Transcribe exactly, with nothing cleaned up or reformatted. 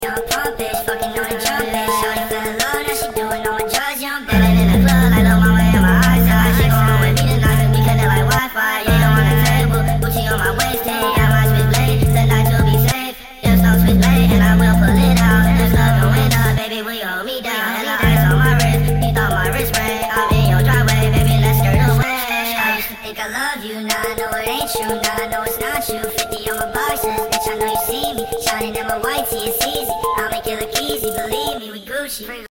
I'm pump bitch, fucking on the jump bitch. Shawty fell in love, now she doing all my drugs. Yeah, I'm ballin' in the club like lil' mama in my eyes. She gon' roll with me tonight, we connect like Wi-Fi. Yeah, you on the table, Gucci on my waist. Yeah, got my switchblade, tonight you'll be safe. If no switchblade, and I will pull it out. If there's love going up, baby, will you hold me down? And the ice on my wrist, you thought my wrist red. I'm in your driveway, baby, let's skirt away. I used to think I love you, now I know it ain't true. Now I know it's not you. Fifty on my boxes, bitch, I know you see me shining in my white tee. It's easy, I'll make it look easy. Believe me, we Gucci.